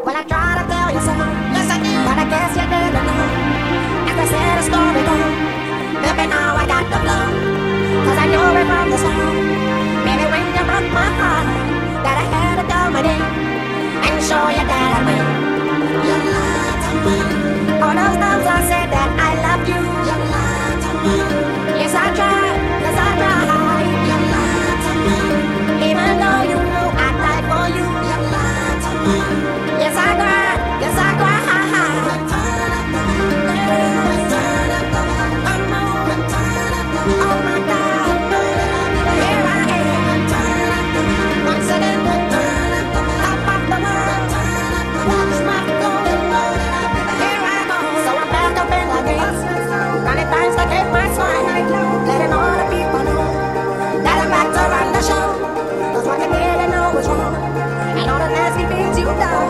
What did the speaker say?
Well, I try to tell you so, yes I did, but I guess you didn't know. As I said, the story goes, baby, now I got the blow. Cause I knew it from the start. Baby, when you broke my heart, that I had to come in and show you that I will. You lied to me. All those times I said that I loved you. You lied to me. Yes, I tried. Yes, I tried. You lied to me. Even though you knew I died for you. You lied to me. Yes, I cried. Yes, I cried. Return of the moon. Return of the moon. Return of the moon. Oh my God. Here I am. Return of the moon. Once again. Return of the moon. Top of the world. Return of the moon. Watch my golden road. Here I go. So I'm back up in the game. Running times to keep my smile. Letting all the people know that I'm back to run the show. 'Cause what you didn't know was wrong. And all the nasty things you done.